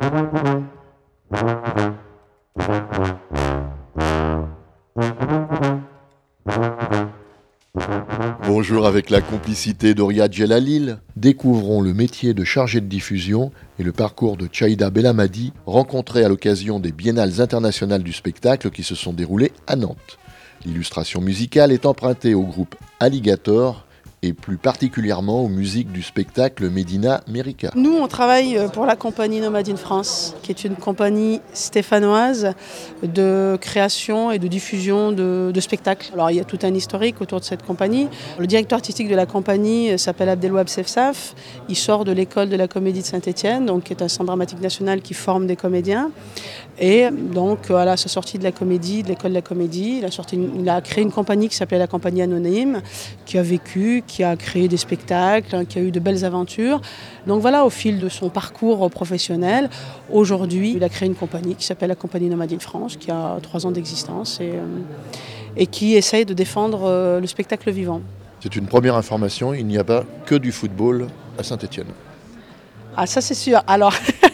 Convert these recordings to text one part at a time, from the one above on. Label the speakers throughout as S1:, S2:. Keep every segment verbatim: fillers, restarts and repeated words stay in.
S1: Bonjour, avec la complicité d'Oria Djelalil, découvrons le métier de chargé de diffusion et le parcours de Tchaïda Belhamadi, rencontré à l'occasion des Biennales internationales du spectacle qui se sont déroulées à Nantes. L'illustration musicale est empruntée au groupe Alligator et plus particulièrement aux musiques du spectacle Medina Merica.
S2: Nous, on travaille pour la compagnie Nomade in France, qui est une compagnie stéphanoise de création et de diffusion de, de spectacles. Alors, il y a tout un historique autour de cette compagnie. Le directeur artistique de la compagnie s'appelle Abdelwahab Sefsaf. Il sort de l'école de la Comédie de Saint-Étienne, donc qui est un centre dramatique national qui forme des comédiens. Et donc, à sa sortie de la comédie, de l'école de la comédie, il a, sorti une, il a créé une compagnie qui s'appelait la Compagnie Anonyme, qui a vécu, qui a créé des spectacles, qui a eu de belles aventures. Donc voilà, au fil de son parcours professionnel, aujourd'hui, il a créé une compagnie qui s'appelle la Compagnie Nomade in France, qui a trois ans d'existence et, et qui essaye de défendre le spectacle vivant.
S1: C'est une première information, il n'y a pas que du football à Saint-Étienne.
S2: Ah, ça c'est sûr. Alors...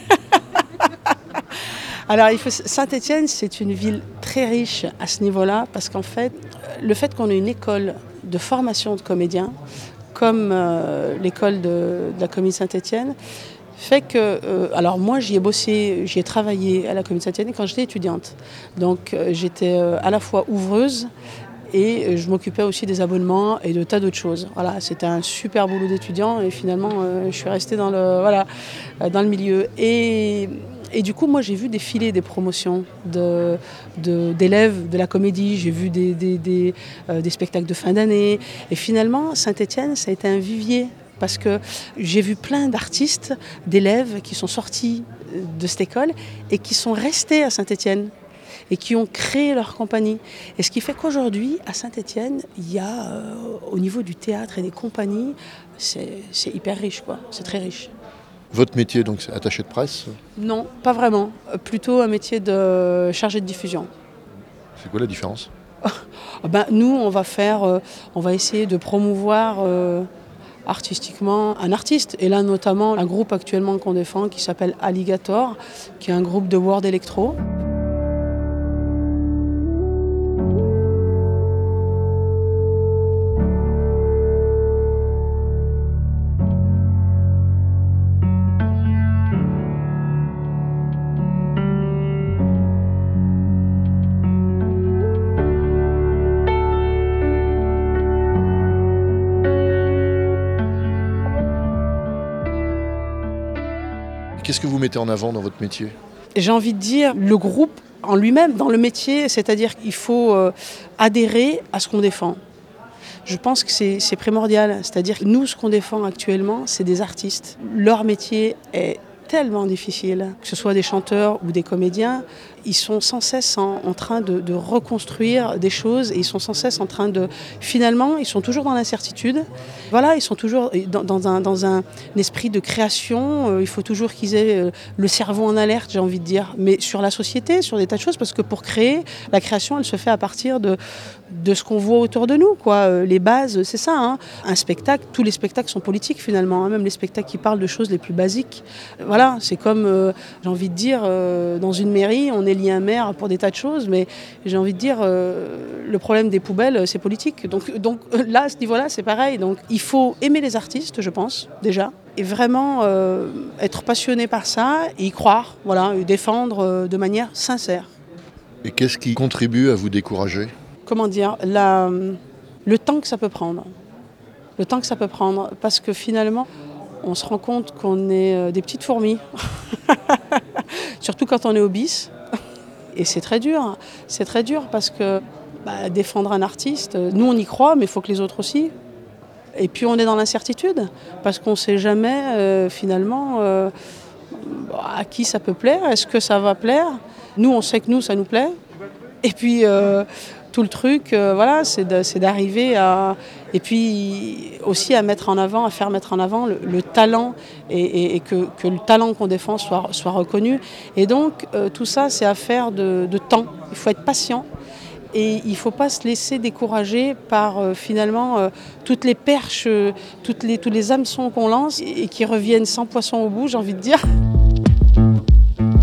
S2: Alors, il faut... Saint-Étienne, c'est une ville très riche à ce niveau-là, parce qu'en fait, le fait qu'on ait une école de formation de comédiens, comme euh, l'école de, de la Comédie Saint-Étienne, fait que... Euh, alors moi, j'y ai bossé, j'y ai travaillé à la Comédie Saint-Étienne quand j'étais étudiante. Donc, euh, j'étais euh, à la fois ouvreuse, et je m'occupais aussi des abonnements et de tas d'autres choses. Voilà, c'était un super boulot d'étudiant, et finalement, euh, je suis restée dans le, voilà, dans le milieu. Et... Et du coup, moi, j'ai vu défiler des promotions de, de, d'élèves de la comédie, j'ai vu des, des, des, euh, des spectacles de fin d'année. Et finalement, Saint-Étienne, ça a été un vivier, parce que j'ai vu plein d'artistes, d'élèves qui sont sortis de cette école et qui sont restés à Saint-Étienne et qui ont créé leur compagnie. Et ce qui fait qu'aujourd'hui, à Saint-Étienne, il y a, euh, au niveau du théâtre et des compagnies, c'est, c'est hyper riche, quoi. C'est très riche.
S1: Votre métier, donc, c'est attaché de presse ?
S2: Non, pas vraiment. Plutôt un métier de chargé de diffusion.
S1: C'est quoi la différence ?
S2: ben, Nous, on va faire, euh, on va essayer de promouvoir euh, artistiquement un artiste. Et là, notamment, un groupe actuellement qu'on défend qui s'appelle Alligator, qui est un groupe de world electro.
S1: Qu'est-ce que vous mettez en avant dans votre métier ?
S2: J'ai envie de dire le groupe en lui-même, dans le métier, c'est-à-dire qu'il faut euh, adhérer à ce qu'on défend. Je pense que c'est, c'est primordial, c'est-à-dire que nous, ce qu'on défend actuellement, c'est des artistes. Leur métier est tellement difficile, que ce soit des chanteurs ou des comédiens, ils sont sans cesse en, en train de, de reconstruire des choses et ils sont sans cesse en train de... Finalement, ils sont toujours dans l'incertitude. Voilà, ils sont toujours dans, dans, un, dans un esprit de création. Euh, il faut toujours qu'ils aient euh, le cerveau en alerte, j'ai envie de dire. Mais sur la société, sur des tas de choses, parce que pour créer, la création, elle se fait à partir de, de ce qu'on voit autour de nous, quoi. Euh, les bases, c'est ça. Hein. Un spectacle, tous les spectacles sont politiques finalement, hein, même les spectacles qui parlent de choses les plus basiques. Voilà, c'est comme, euh, j'ai envie de dire, euh, dans une mairie, on est lié à un maire pour des tas de choses, mais j'ai envie de dire, euh, le problème des poubelles, c'est politique. Donc, donc là, à ce niveau-là, c'est pareil. Donc, il faut aimer les artistes, je pense, déjà, et vraiment euh, être passionné par ça, et y croire, voilà, et défendre euh, de manière sincère.
S1: Et qu'est-ce qui contribue à vous décourager ?
S2: Comment dire, la, le temps que ça peut prendre. Le temps que ça peut prendre, parce que finalement, on se rend compte qu'on est des petites fourmis, surtout quand on est obèse. Et c'est très dur, c'est très dur parce que bah, défendre un artiste, nous on y croit, mais il faut que les autres aussi. Et puis on est dans l'incertitude, parce qu'on ne sait jamais euh, finalement euh, à qui ça peut plaire, est-ce que ça va plaire. Nous on sait que nous ça nous plaît. Et puis euh, tout le truc, euh, voilà, c'est, de, c'est d'arriver à... Et puis aussi à mettre en avant, à faire mettre en avant le, le talent et, et, et que, que le talent qu'on défend soit, soit reconnu. Et donc euh, tout ça, c'est affaire de, de temps. Il faut être patient et il ne faut pas se laisser décourager par euh, finalement euh, toutes les perches, euh, toutes les, tous les hameçons qu'on lance et, et qui reviennent sans poisson au bout, j'ai envie de dire.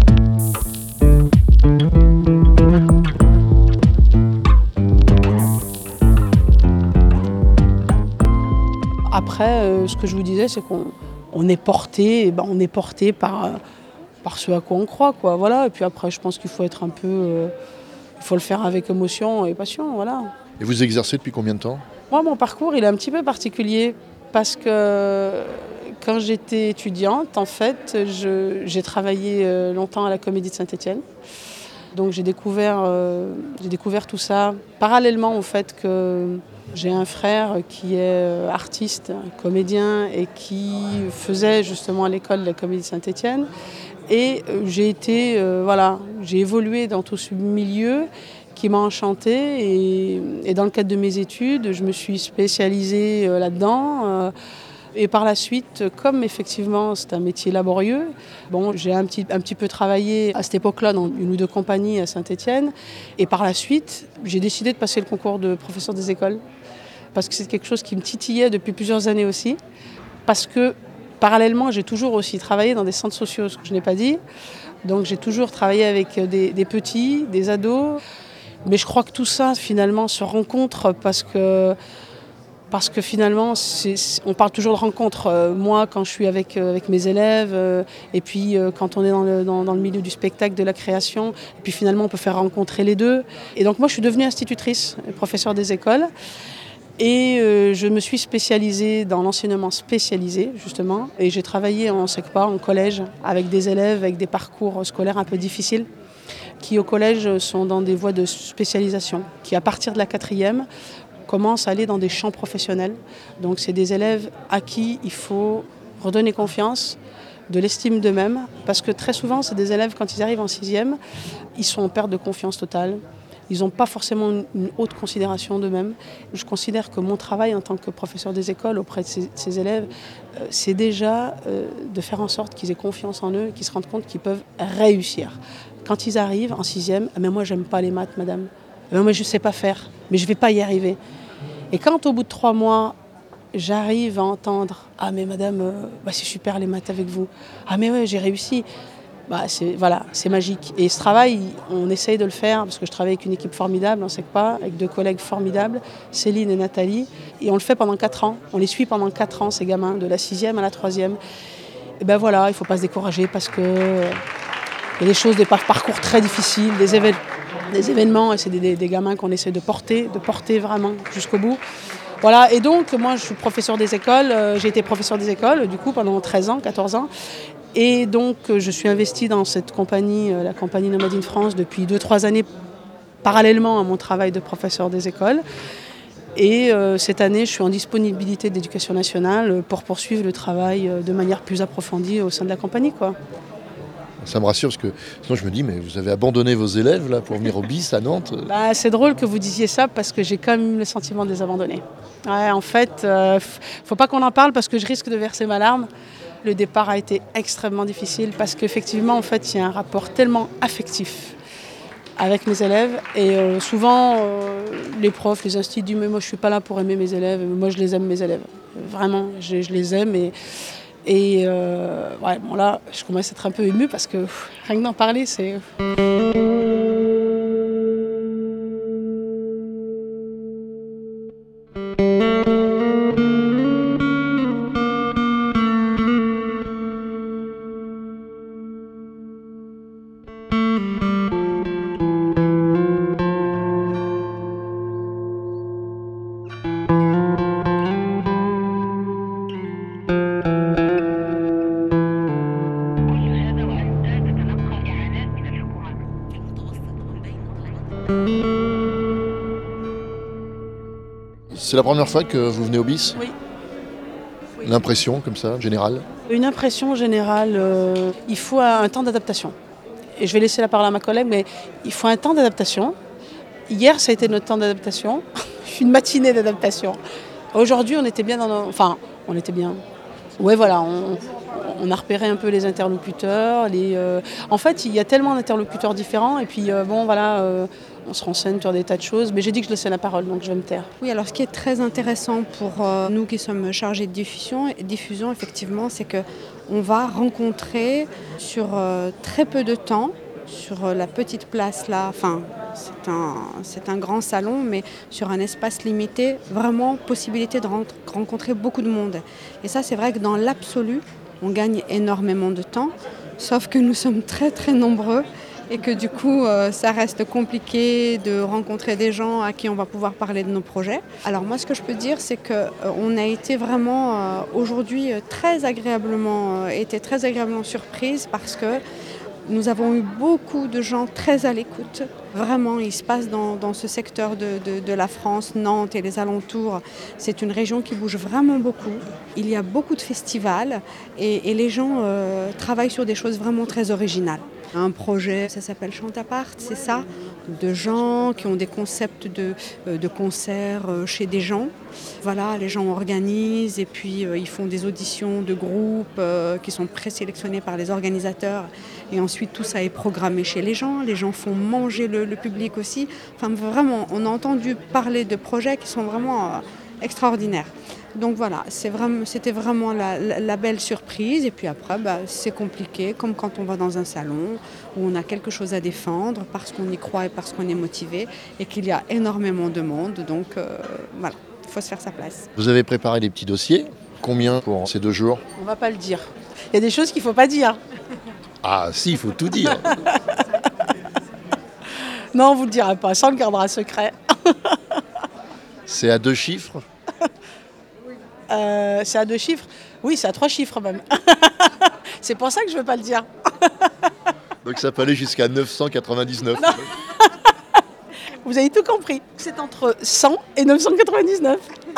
S2: après, euh, ce que je vous disais, c'est qu'on on est porté, ben, on est porté par, euh, par ce à quoi on croit, quoi. Voilà. Et puis après, je pense qu'il faut être un peu, euh, il faut le faire avec émotion et passion, voilà.
S1: Et vous exercez depuis combien de temps?
S2: Moi, mon parcours, il est un petit peu particulier parce que quand j'étais étudiante, en fait, je, j'ai travaillé euh, longtemps à la Comédie de Saint-Étienne. Donc j'ai découvert, euh, j'ai découvert tout ça parallèlement au fait que j'ai un frère qui est artiste, comédien et qui faisait justement à l'école de la Comédie de Saint-Étienne. Et j'ai été, euh, voilà, j'ai évolué dans tout ce milieu qui m'a enchantée et, et dans le cadre de mes études, je me suis spécialisée euh, là-dedans. Euh, Et par la suite, comme effectivement c'est un métier laborieux, bon, j'ai un petit, un petit peu travaillé à cette époque-là dans une ou deux compagnies à Saint-Étienne. Et par la suite, j'ai décidé de passer le concours de professeur des écoles. Parce que c'est quelque chose qui me titillait depuis plusieurs années aussi. Parce que parallèlement, j'ai toujours aussi travaillé dans des centres sociaux, ce que je n'ai pas dit. Donc j'ai toujours travaillé avec des, des petits, des ados. Mais je crois que tout ça finalement se rencontre parce que... Parce que finalement, c'est, on parle toujours de rencontres. Euh, moi, quand je suis avec, euh, avec mes élèves, euh, et puis euh, quand on est dans le, dans, dans le milieu du spectacle, de la création, et puis finalement, on peut faire rencontrer les deux. Et donc moi, je suis devenue institutrice, professeure des écoles. Et euh, je me suis spécialisée dans l'enseignement spécialisé, justement. Et j'ai travaillé en SECPA, en collège, avec des élèves avec des parcours scolaires un peu difficiles, qui au collège sont dans des voies de spécialisation, qui à partir de la quatrième, commencent à aller dans des champs professionnels. Donc c'est des élèves à qui il faut redonner confiance, de l'estime d'eux-mêmes, parce que très souvent, c'est des élèves, quand ils arrivent en sixième, ils sont en perte de confiance totale. Ils n'ont pas forcément une, une haute considération d'eux-mêmes. Je considère que mon travail en tant que professeur des écoles auprès de ces, ces élèves, euh, c'est déjà euh, de faire en sorte qu'ils aient confiance en eux, qu'ils se rendent compte qu'ils peuvent réussir. Quand ils arrivent en sixième, « mais moi, j'aime pas les maths, madame. Mais moi, je ne sais pas faire, mais je ne vais pas y arriver. » Et quand au bout de trois mois, j'arrive à entendre « Ah mais madame, euh, bah, c'est super les maths avec vous. Ah mais ouais, j'ai réussi. » Bah, c'est, voilà, c'est magique. Et ce travail, on essaye de le faire parce que je travaille avec une équipe formidable, on ne sait pas, avec deux collègues formidables, Céline et Nathalie. Et on le fait pendant quatre ans. On les suit pendant quatre ans, ces gamins, de la sixième à la troisième. Et ben voilà, il ne faut pas se décourager parce que euh, y a des choses, des parcours très difficiles, des événements. Des événements, et c'est des, des, des gamins qu'on essaie de porter, de porter vraiment jusqu'au bout. Voilà, et donc moi je suis professeur des écoles, euh, j'ai été professeur des écoles du coup pendant treize ans, quatorze ans. Et donc je suis investie dans cette compagnie, euh, la compagnie Nomade in France, depuis deux trois années, parallèlement à mon travail de professeur des écoles. Et euh, cette année, je suis en disponibilité d'éducation nationale pour poursuivre le travail euh, de manière plus approfondie au sein de la compagnie, quoi.
S1: Ça me rassure parce que sinon je me dis, mais vous avez abandonné vos élèves là pour venir au B I S à Nantes?
S2: Bah, c'est drôle que vous disiez ça parce que j'ai quand même le sentiment de les abandonner. Ouais, en fait, euh, faut pas qu'on en parle parce que je risque de verser ma larme. Le départ a été extrêmement difficile parce qu'effectivement, en fait, il y a un rapport tellement affectif avec mes élèves. Et euh, souvent, euh, les profs, les instituts disent « mais moi je suis pas là pour aimer mes élèves, moi je les aime mes élèves. » Vraiment, je, je les aime et... Et euh, ouais, bon là, je commence à être un peu émue parce que pff, rien que d'en parler, c'est...
S1: C'est la première fois que vous venez au B I S?
S2: Oui. Oui.
S1: L'impression, comme ça, générale?
S2: Une impression générale, euh, il faut un temps d'adaptation. Et je vais laisser la parole à ma collègue, mais il faut un temps d'adaptation. Hier, ça a été notre temps d'adaptation. Une matinée d'adaptation. Aujourd'hui, on était bien dans nos... Enfin, on était bien... Ouais, voilà, on, on a repéré un peu les interlocuteurs. Les, euh... En fait, il y a tellement d'interlocuteurs différents. Et puis, euh, bon, voilà, euh, on se renseigne sur des tas de choses. Mais j'ai dit que je laissais la parole, donc je vais me taire.
S3: Oui, alors ce qui est très intéressant pour euh, nous qui sommes chargés de diffusion, diffusion effectivement, c'est qu'on va rencontrer sur euh, très peu de temps, sur euh, la petite place là, enfin, C'est un, c'est un grand salon, mais sur un espace limité, vraiment possibilité de ren- rencontrer beaucoup de monde. Et ça, c'est vrai que dans l'absolu, on gagne énormément de temps, sauf que nous sommes très très nombreux et que du coup, euh, ça reste compliqué de rencontrer des gens à qui on va pouvoir parler de nos projets. Alors moi, ce que je peux dire, c'est qu'on a été vraiment euh, aujourd'hui euh, très agréablement, euh, été très agréablement surprise parce que nous avons eu beaucoup de gens très à l'écoute. Vraiment, il se passe dans, dans ce secteur de, de, de la France, Nantes et les alentours. C'est une région qui bouge vraiment beaucoup. Il y a beaucoup de festivals et, et les gens euh, travaillent sur des choses vraiment très originales. Un projet, ça s'appelle Chantapart, c'est ça, de gens qui ont des concepts de, de concerts chez des gens. Voilà, les gens organisent et puis euh, ils font des auditions de groupes euh, qui sont présélectionnés par les organisateurs. Et ensuite, tout ça est programmé chez les gens. Les gens font manger le, le public aussi. Enfin, vraiment, on a entendu parler de projets qui sont vraiment euh, extraordinaires. Donc voilà, c'est vraiment, c'était vraiment la, la, la belle surprise. Et puis après, bah, c'est compliqué, comme quand on va dans un salon où on a quelque chose à défendre parce qu'on y croit et parce qu'on est motivé et qu'il y a énormément de monde. Donc euh, voilà, il faut se faire sa place.
S1: Vous avez préparé des petits dossiers. Combien pour ces deux jours?
S2: On ne va pas le dire. Il y a des choses qu'il ne faut pas dire.
S1: Ah si, il faut tout dire.
S2: Non, on ne vous le dira pas, ça on le gardera secret.
S1: C'est à deux chiffres?
S2: Euh, c'est à deux chiffres? Oui, c'est à trois chiffres même. C'est pour ça que je ne veux pas le dire.
S1: Donc ça peut aller jusqu'à neuf cent quatre-vingt-dix-neuf.
S2: Non. Vous avez tout compris. C'est entre cent et neuf cent quatre-vingt-dix-neuf.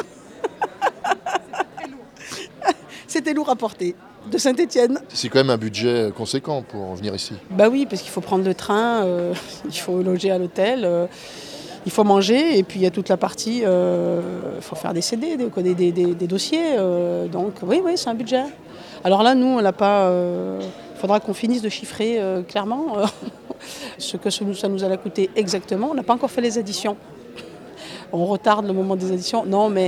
S2: C'était lourd à porter. De Saint-Étienne.
S1: C'est quand même un budget conséquent pour venir ici.
S2: Bah oui, parce qu'il faut prendre le train, euh, il faut loger à l'hôtel, euh, il faut manger, et puis il y a toute la partie, il euh, faut faire des C D, des, des, des, des dossiers. Euh, donc oui, oui, c'est un budget. Alors là, nous, on l'a pas. Il euh, faudra qu'on finisse de chiffrer euh, clairement euh, ce que ça nous, ça nous a coûté exactement. On n'a pas encore fait les additions. On retarde le moment des additions. Non, mais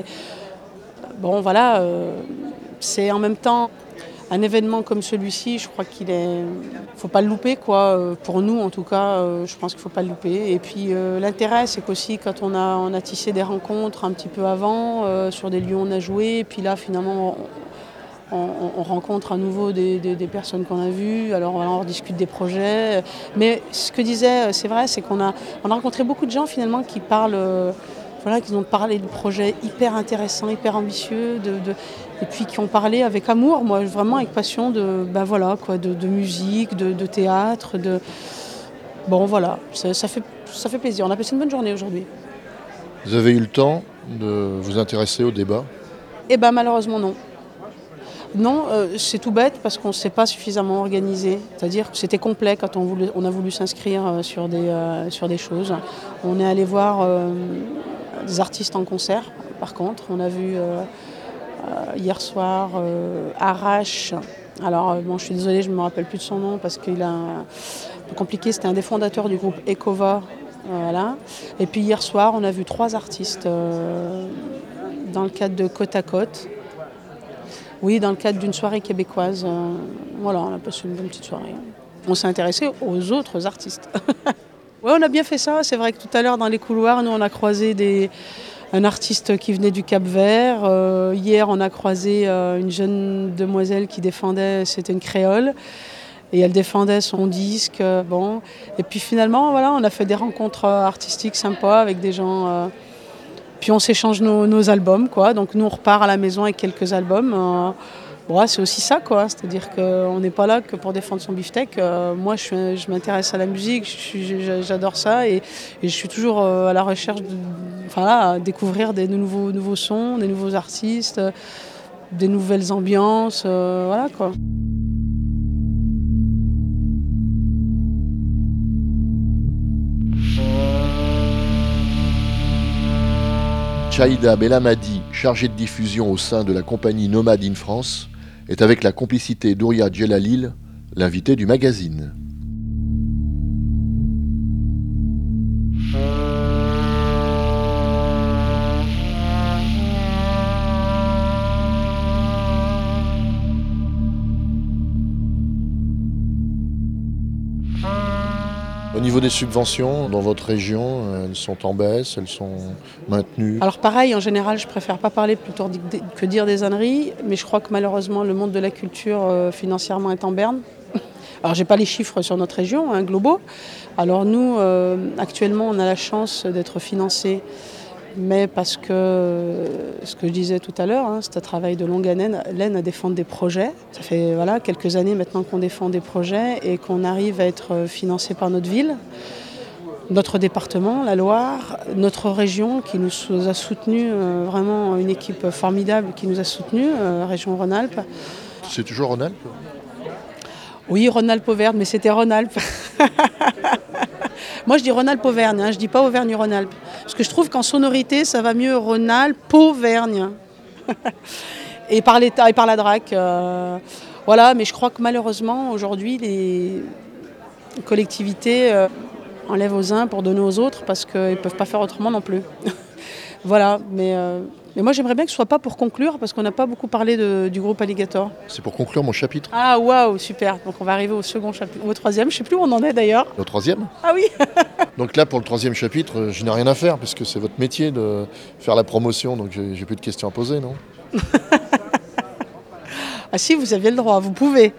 S2: bon, voilà, euh, c'est en même temps. Un événement comme celui-ci, je crois qu'il est, faut pas le louper quoi. Pour nous, en tout cas, je pense qu'il faut pas le louper. Et puis euh, l'intérêt, c'est qu'aussi quand on a, on a tissé des rencontres un petit peu avant euh, sur des lieux où on a joué, et puis là finalement on, on, on rencontre à nouveau des, des, des personnes qu'on a vues. Alors on discute des projets. Mais ce que disait, c'est vrai, c'est qu'on a, on a rencontré beaucoup de gens finalement qui parlent. Euh, Voilà, qui ont parlé de projets hyper intéressants, hyper ambitieux, de, de, et puis qui ont parlé avec amour, moi vraiment avec passion de, ben voilà, quoi, de, de musique, de, de théâtre. De... Bon voilà, ça, ça, fait, ça fait plaisir. On a passé une bonne journée aujourd'hui.
S1: Vous avez eu le temps de vous intéresser au débat?
S2: Eh bien malheureusement non. Non, euh, c'est tout bête parce qu'on ne s'est pas suffisamment organisé. C'est-à-dire que c'était complet quand on, voulait, on a voulu s'inscrire sur des, euh, sur des choses. On est allé voir euh, des artistes en concert, par contre. On a vu euh, euh, hier soir euh, Arrache. Alors, euh, bon, je suis désolée, je ne me rappelle plus de son nom parce qu'il a un peu compliqué. C'était un des fondateurs du groupe Ecova. Voilà. Et puis hier soir, on a vu trois artistes euh, dans le cadre de Côte à Côte. Oui, dans le cadre d'une soirée québécoise. Euh, voilà, on a passé une bonne petite soirée. On s'est intéressé aux autres artistes. Oui, on a bien fait ça. C'est vrai que tout à l'heure, dans les couloirs, nous, on a croisé des, un artiste qui venait du Cap-Vert. Euh, hier, on a croisé euh, une jeune demoiselle qui défendait, c'était une créole. Et elle défendait son disque. Euh, bon. Et puis finalement, voilà, on a fait des rencontres artistiques sympas avec des gens... Euh, Puis on s'échange nos, nos albums, quoi. Donc nous on repart à la maison avec quelques albums. Euh, bon, c'est aussi ça, quoi. C'est-à-dire qu'on n'est pas là que pour défendre son beefsteak. Euh, moi, je, suis, je m'intéresse à la musique, je, je, j'adore ça, et, et je suis toujours euh, à la recherche, de, enfin là, à découvrir des de nouveaux, nouveaux sons, des nouveaux artistes, euh, des nouvelles ambiances, euh, voilà, quoi.
S1: Chaïda Belhamadi, chargée de diffusion au sein de la compagnie Nomade in France, est avec la complicité d'Ouria Djelalil, l'invité du magazine. Au niveau des subventions, dans votre région, elles sont en baisse, elles sont maintenues?
S2: Alors pareil, en général, je préfère pas parler plutôt que dire des âneries, mais je crois que malheureusement, le monde de la culture euh, financièrement est en berne. Alors j'ai pas les chiffres sur notre région, hein, globaux. Alors nous, euh, actuellement, on a la chance d'être financés, mais parce que, euh, ce que je disais tout à l'heure, hein, c'est un travail de longue haleine haleine à défendre des projets. Ça fait voilà, quelques années maintenant qu'on défend des projets et qu'on arrive à être financé par notre ville, notre département, la Loire, notre région qui nous a soutenus, euh, vraiment une équipe formidable qui nous a soutenus, euh, région Rhône-Alpes.
S1: C'est toujours Rhône-Alpes?
S2: Oui, Rhône-Alpes-Auvergne, mais c'était Rhône-Alpes. Moi, je dis Rhône-Alpes-Auvergne, hein, je ne dis pas Auvergne-Rhône-Alpes. Parce que je trouve qu'en sonorité, ça va mieux Rhône-Alpes-Auvergne. et par l'État et par la D R A C. Euh, voilà, mais je crois que malheureusement, aujourd'hui, les collectivités euh, enlèvent aux uns pour donner aux autres parce qu'ils ne peuvent pas faire autrement non plus. Voilà, mais, euh, mais moi j'aimerais bien que ce ne soit pas pour conclure parce qu'on n'a pas beaucoup parlé de, du groupe Alligator.
S1: C'est pour conclure mon chapitre.
S2: Ah waouh, super. Donc on va arriver au second chapitre, ou au troisième, je ne sais plus où on en est d'ailleurs.
S1: Le troisième?
S2: Ah oui.
S1: Donc là pour le troisième chapitre, je n'ai rien à faire puisque c'est votre métier de faire la promotion, donc j'ai, j'ai plus de questions à poser, non?
S2: Ah si, vous aviez le droit, vous pouvez.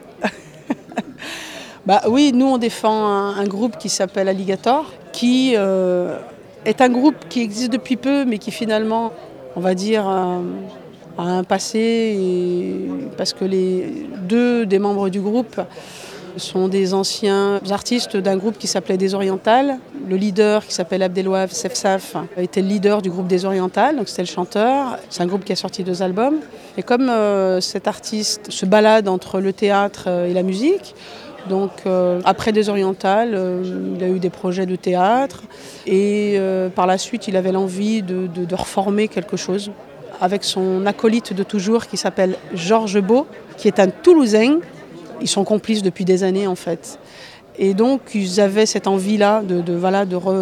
S2: Bah oui, nous on défend un, un groupe qui s'appelle Alligator, qui euh, est un groupe qui existe depuis peu, mais qui finalement, on va dire, euh, a un passé, et, parce que les deux des membres du groupe sont des anciens artistes d'un groupe qui s'appelait Des Orientales. Le leader, qui s'appelle Abdelouaf Sefsaf, était le leader du groupe Des Orientales, donc c'était le chanteur. C'est un groupe qui a sorti deux albums. Et comme euh, cet artiste se balade entre le théâtre et la musique, donc euh, après Des Orientales, euh, il a eu des projets de théâtre et euh, par la suite il avait l'envie de, de, de reformer quelque chose avec son acolyte de toujours qui s'appelle Georges Beau, qui est un Toulousain. Ils sont complices depuis des années en fait. Et donc ils avaient cette envie-là de, de, voilà, de, re,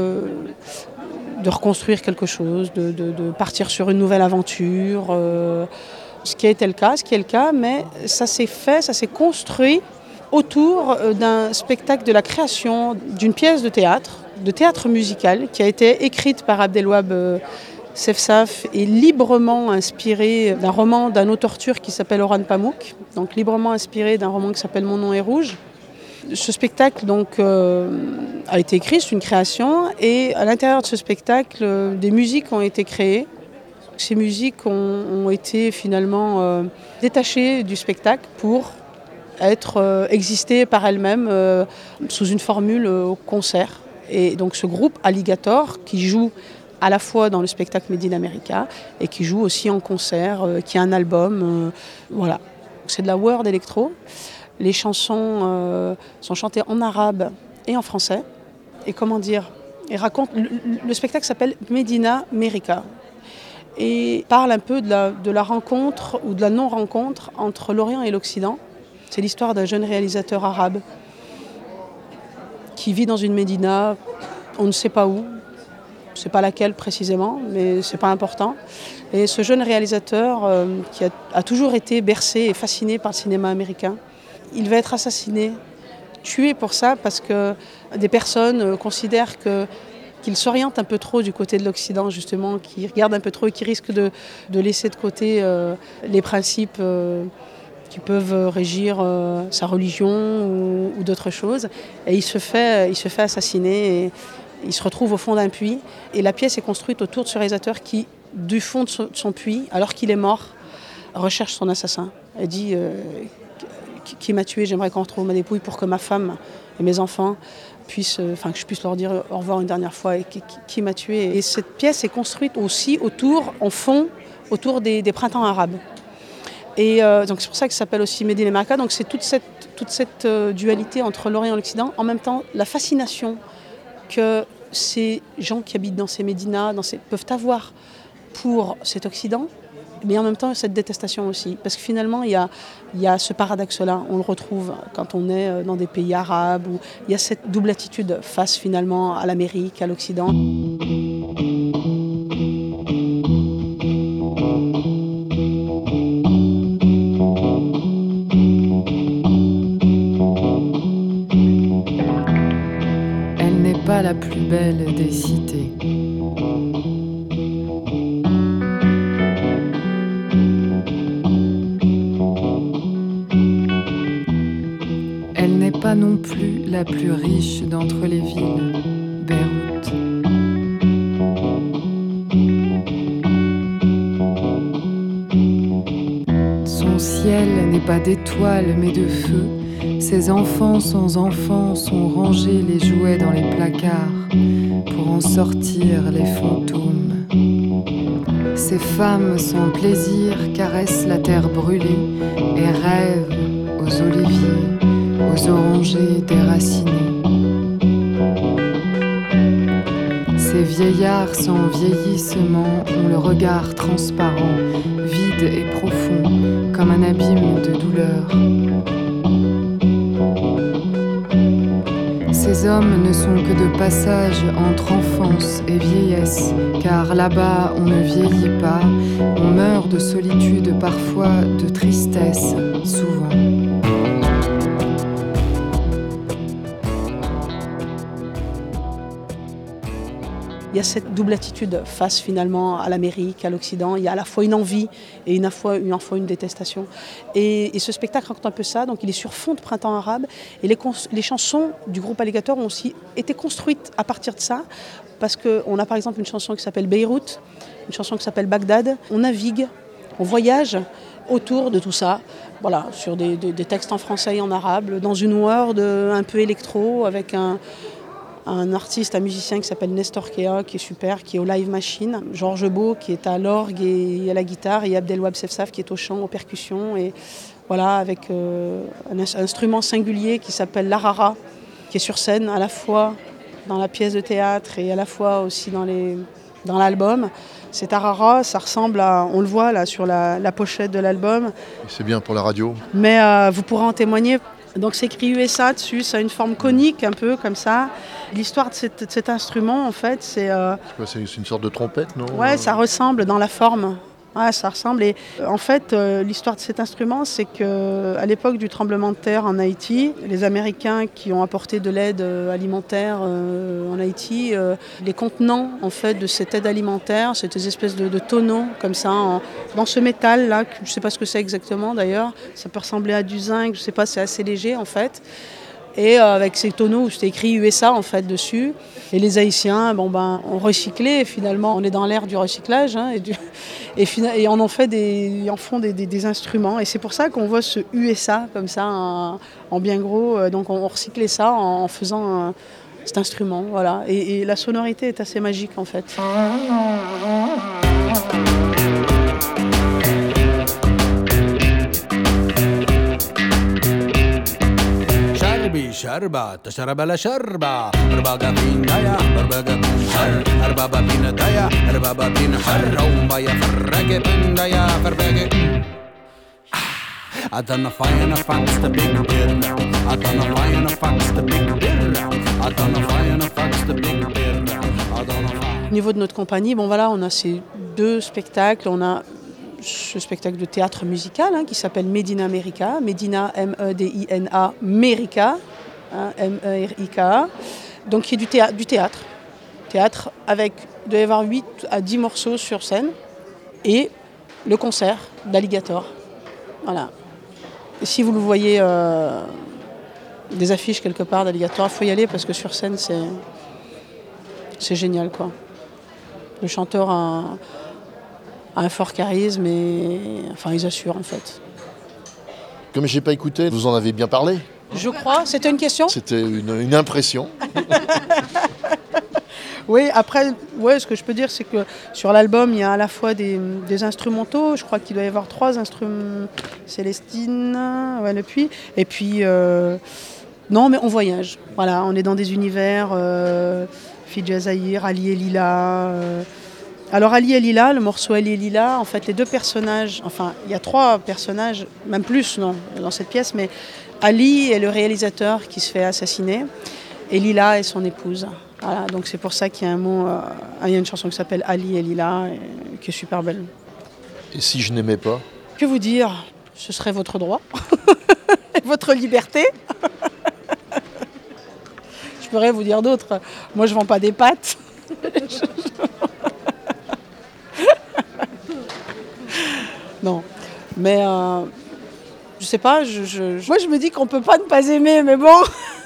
S2: de reconstruire quelque chose, de, de, de partir sur une nouvelle aventure. Euh, ce qui a été le cas, ce qui est le cas, mais ça s'est fait, ça s'est construit autour d'un spectacle, de la création d'une pièce de théâtre, de théâtre musical, qui a été écrite par Abdelouab Sefsaf et librement inspirée d'un roman d'un auteur turc qui s'appelle Orhan Pamuk, donc librement inspiré d'un roman qui s'appelle Mon nom est rouge. Ce spectacle donc, euh, a été écrit, c'est une création, et à l'intérieur de ce spectacle, euh, des musiques ont été créées. Ces musiques ont, ont été finalement euh, détachées du spectacle pour être euh, exister par elle-même euh, sous une formule euh, concert. Et donc ce groupe Alligator qui joue à la fois dans le spectacle Made in America et qui joue aussi en concert, euh, qui a un album, euh, voilà. C'est de la world electro. Les chansons euh, sont chantées en arabe et en français. Et comment dire, et raconte, le, le spectacle s'appelle Made in America et parle un peu de la, de la rencontre ou de la non-rencontre entre l'Orient et l'Occident. C'est l'histoire d'un jeune réalisateur arabe qui vit dans une médina, on ne sait pas où, on ne sait pas laquelle précisément, mais ce n'est pas important. Et ce jeune réalisateur euh, qui a, a toujours été bercé et fasciné par le cinéma américain, il va être assassiné, tué pour ça, parce que des personnes euh, considèrent que, qu'il s'oriente un peu trop du côté de l'Occident, justement, qu'il regarde un peu trop et qu'il risque de, de laisser de côté euh, les principes euh, qui peuvent régir euh, sa religion ou, ou d'autres choses. Et il se fait, il se fait assassiner et il se retrouve au fond d'un puits. Et la pièce est construite autour de ce réalisateur qui, du fond de son, de son puits, alors qu'il est mort, recherche son assassin. Elle dit euh, qui, qui m'a tué, j'aimerais qu'on retrouve ma dépouille pour que ma femme et mes enfants puissent, enfin que je puisse leur dire au revoir une dernière fois. Et qui, qui, qui m'a tué. Et cette pièce est construite aussi autour, en fond, autour des, des printemps arabes. Et euh, donc c'est pour ça que ça s'appelle aussi Made in America. Donc c'est toute cette, toute cette euh, dualité entre l'Orient et l'Occident. En même temps, la fascination que ces gens qui habitent dans ces médinas dans ces, peuvent avoir pour cet Occident, mais en même temps cette détestation aussi. Parce que finalement, il y a, il y a ce paradoxe-là, on le retrouve quand on est dans des pays arabes, où il y a cette double attitude face finalement à l'Amérique, à l'Occident.
S4: pas la plus belle des cités. Elle n'est pas non plus la plus riche d'entre les villes, Beyrouth. Son ciel n'est pas d'étoiles mais de feu. Ses enfants sans enfants sont rangés les jouets dans les placards pour en sortir les fantômes. Ces femmes sans plaisir caressent la terre brûlée et rêvent aux oliviers, aux orangers déracinés. Ces vieillards sans vieillissement ont le regard transparent, vide et profond, comme un abîme de douleur. Ces hommes ne sont que de passage entre enfance et vieillesse, car là-bas on ne vieillit pas, on meurt de solitude, parfois de tristesse, souvent.
S2: Il y a cette double attitude face finalement à l'Amérique, à l'Occident. Il y a à la fois une envie et une fois une, fois une détestation. Et, et ce spectacle raconte un peu ça. Donc il est sur fond de printemps arabe. Et les, cons- les chansons du groupe Alligator ont aussi été construites à partir de ça. Parce qu'on a par exemple une chanson qui s'appelle Beyrouth, une chanson qui s'appelle Bagdad. On navigue, on voyage autour de tout ça. Voilà, sur des, des, des textes en français et en arabe, dans une world un peu électro avec un... un artiste, un musicien qui s'appelle Nestor Kea, qui est super, qui est au Live Machine, Georges Beau qui est à l'orgue et à la guitare, et Abdelwahab Sefsaf qui est au chant, aux percussions, et voilà, avec euh, un, un instrument singulier qui s'appelle l'harara, qui est sur scène à la fois dans la pièce de théâtre et à la fois aussi dans, les, dans l'album. Cet harara, ça ressemble à, on le voit là sur la, la pochette de l'album.
S1: C'est bien pour la radio.
S2: Mais euh, vous pourrez en témoigner. Donc c'est écrit U S A dessus, ça a une forme conique un peu comme ça. L'histoire de, cette, de cet instrument en fait c'est... Euh...
S1: C'est quoi, c'est une sorte de trompette, non ?
S2: Ouais, ça ressemble dans la forme. Ouais, ça ressemble. Et en fait, euh, l'histoire de cet instrument, c'est qu'à l'époque du tremblement de terre en Haïti, les Américains qui ont apporté de l'aide alimentaire euh, en Haïti, euh, les contenants en fait de cette aide alimentaire, c'est des espèces de, de tonneaux comme ça, en, dans ce métal là, je ne sais pas ce que c'est exactement d'ailleurs, ça peut ressembler à du zinc, je ne sais pas, c'est assez léger en fait. Et euh, avec ces tonneaux où c'était écrit U S A en fait dessus. Et les Haïtiens, bon ben, ont recyclé. Et finalement, on est dans l'ère du recyclage, hein, et, du, et, fina, et on en fait des, ils en font des, des, des instruments. Et c'est pour ça qu'on voit ce U S A comme ça, en, en bien gros. Donc on, on recyclait ça en, en faisant un, cet instrument, voilà. Et, et la sonorité est assez magique en fait.
S5: شربة تشرب لشربة رباقة بين دايا برباقة بين حر أربابة بين دايا أربابة بين حر رومبا يا فرقة بين دايا فرقة I don't know if I enough fox the big beer I don't know if I enough fox the big beer I don't know if I enough fox the big beer I don't know if I...
S2: Au niveau de notre compagnie, bon voilà, on a ces deux spectacles, on a ce spectacle de théâtre musical hein, qui s'appelle Medina America, Medina M E D I N A Merica, hein, M E R I K A, donc qui est du théâtre, du théâtre, théâtre avec, il doit y avoir huit à dix morceaux sur scène, et le concert d'Alligator. Voilà. Et si vous le voyez, euh, des affiches quelque part d'Alligator, il faut y aller parce que sur scène, c'est, c'est génial, quoi. Le chanteur a un fort charisme et enfin ils assurent en fait.
S1: Comme j'ai pas écouté, vous en avez bien parlé ?
S2: Je crois, c'était une question ?
S1: C'était une, une impression.
S2: Oui, après, ouais, ce que je peux dire, c'est que sur l'album, il y a à la fois des, des instrumentaux, je crois qu'il doit y avoir trois instruments, Célestine, ouais, le puits, et puis, euh, non, mais on voyage, voilà, on est dans des univers, euh, Fidja Zahir, Ali et Lila, euh, Alors Ali et Lila, le morceau Ali et Lila, en fait les deux personnages, enfin il y a trois personnages, même plus non, dans cette pièce, mais Ali est le réalisateur qui se fait assassiner et Lila est son épouse. Voilà, donc c'est pour ça qu'il y a un mot, euh, il y a une chanson qui s'appelle Ali et Lila, et, qui est super belle.
S1: Et si je n'aimais pas ?
S2: Que vous dire ? Ce serait votre droit, votre liberté. Je Je pourrais vous dire d'autres. Moi, je vends pas des pâtes. Non, mais euh, je sais pas. Je, je, je... Moi, je me dis qu'on peut pas ne pas aimer, mais bon.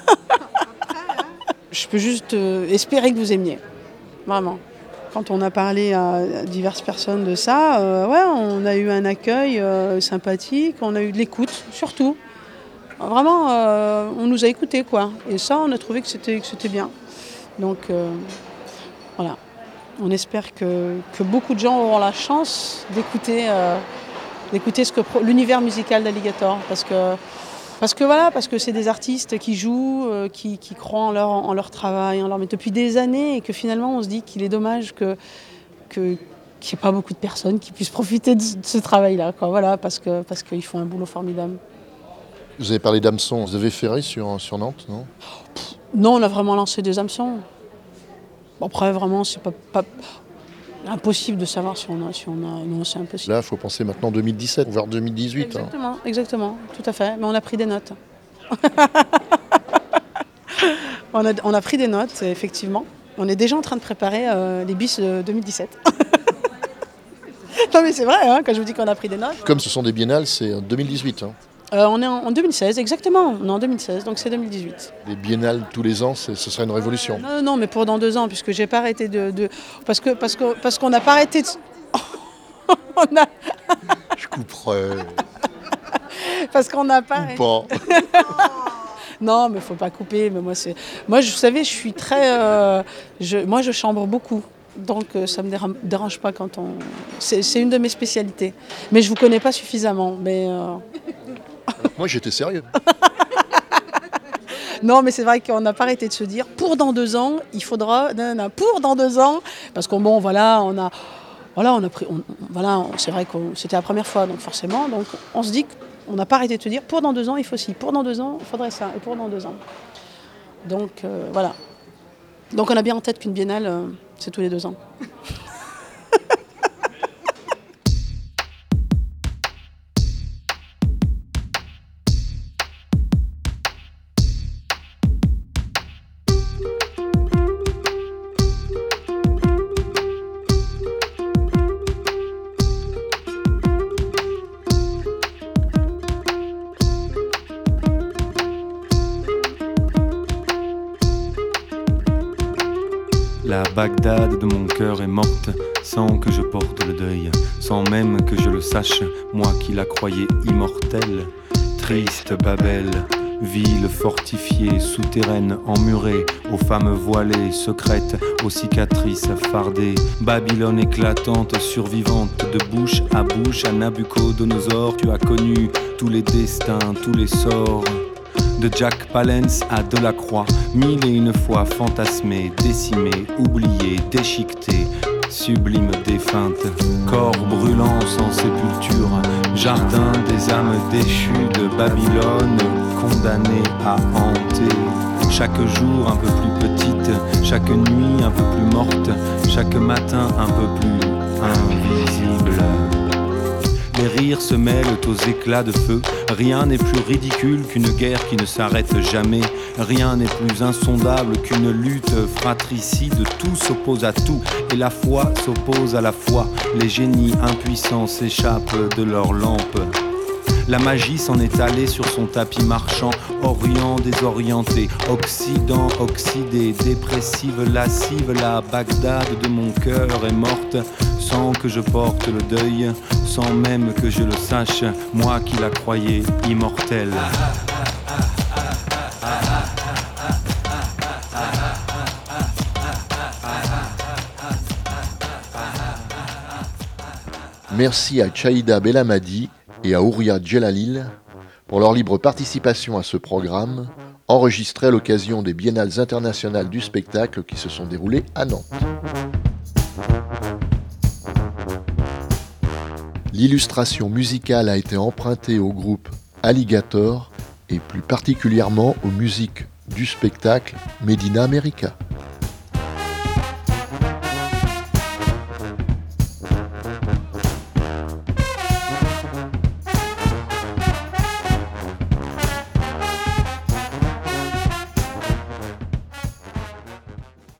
S2: Je peux juste euh, espérer que vous aimiez, vraiment. Quand on a parlé à diverses personnes de ça, euh, ouais, on a eu un accueil euh, sympathique, on a eu de l'écoute, surtout. Vraiment, euh, on nous a écoutés, quoi. Et ça, on a trouvé que c'était, que c'était bien. Donc, euh, voilà. On espère que, que beaucoup de gens auront la chance d'écouter, euh, d'écouter ce que pro- l'univers musical d'Alligator. Parce que, parce que voilà, parce que c'est des artistes qui jouent, euh, qui, qui croient en leur, en leur travail, en leur... mais depuis des années, et que finalement, on se dit qu'il est dommage que, que, qu'il n'y ait pas beaucoup de personnes qui puissent profiter de ce travail-là, quoi. Voilà, parce que, parce qu'ils font un boulot formidable.
S1: Vous avez parlé d'hameçons, vous avez ferré sur, sur Nantes, non?
S2: Non, on a vraiment lancé des hameçons. Après, vraiment, c'est pas, pas impossible de savoir si on a, si on a... Non, c'est impossible.
S1: Là, il faut penser maintenant deux mille dix-sept, voire deux mille dix-huit.
S2: Exactement,
S1: hein.
S2: exactement, tout à fait. Mais on a pris des notes. on, a, on a pris des notes, effectivement. On est déjà en train de préparer euh, les bis de deux mille dix-sept. Non, mais c'est vrai, hein, quand je vous dis qu'on a pris des notes.
S1: Comme ce sont des biennales, c'est en deux mille dix-huit. Hein.
S2: Euh, on est en, en deux mille seize, exactement. On est en deux mille seize, donc c'est deux mille dix-huit.
S1: Les biennales tous les ans, c'est, ce serait une révolution.
S2: Euh, non, non, mais pour dans deux ans, puisque j'ai pas arrêté de, de parce que parce que parce qu'on n'a pas arrêté de. on a.
S1: Je couperais.
S2: Parce qu'on n'a pas.
S1: Pas.
S2: Non, mais faut pas couper. Mais moi, c'est moi, je, vous savez, je suis très. Euh, je, moi, je chambre beaucoup. Donc euh, ça ne me dérange, dérange pas quand on... C'est, c'est une de mes spécialités. Mais je ne vous connais pas suffisamment. Mais euh...
S1: Moi j'étais sérieux.
S2: Non, mais c'est vrai qu'on n'a pas arrêté de se dire, pour dans deux ans, il faudra... Non, non, pour dans deux ans, parce qu'on bon, voilà, on a... Voilà, on a pris... On, voilà, c'est vrai que c'était la première fois, donc forcément. Donc on se dit qu'on n'a pas arrêté de se dire, pour dans deux ans, il faut ci. Pour dans deux ans, il faudrait ça. Et pour dans deux ans. Donc euh, voilà. Donc on a bien en tête qu'une biennale... Euh, c'est tous les deux ans.
S6: La Bagdad de mon cœur est morte sans que je porte le deuil, sans même que je le sache, moi qui la croyais immortelle. Triste Babel, ville fortifiée, souterraine, emmurée, aux femmes voilées, secrètes, aux cicatrices fardées. Babylone éclatante, survivante, de bouche à bouche, à Nabucodonosor, tu as connu tous les destins, tous les sorts. De Jack Palance à Delacroix, mille et une fois fantasmé, décimé, oublié, déchiqueté, sublime défunte, corps brûlant sans sépulture, jardin des âmes déchues de Babylone, condamnées à hanter. Chaque jour un peu plus petite, chaque nuit un peu plus morte, chaque matin un peu plus invisible. Les rires se mêlent aux éclats de feu. Rien n'est plus ridicule qu'une guerre qui ne s'arrête jamais. Rien n'est plus insondable qu'une lutte fratricide. Tout s'oppose à tout et la foi s'oppose à la foi. Les génies impuissants s'échappent de leurs lampes. La magie s'en est allée sur son tapis marchand, Orient désorienté, Occident oxydé, dépressive, lascive, la Bagdad de mon cœur est morte, sans que je porte le deuil, sans même que je le sache, moi qui la croyais immortelle.
S1: Merci à Tchaïda Belhamadi et à Houria Djelalil pour leur libre participation à ce programme, enregistré à l'occasion des Biennales internationales du spectacle qui se sont déroulées à Nantes. L'illustration musicale a été empruntée au groupe Alligator et plus particulièrement aux musiques du spectacle Medina America.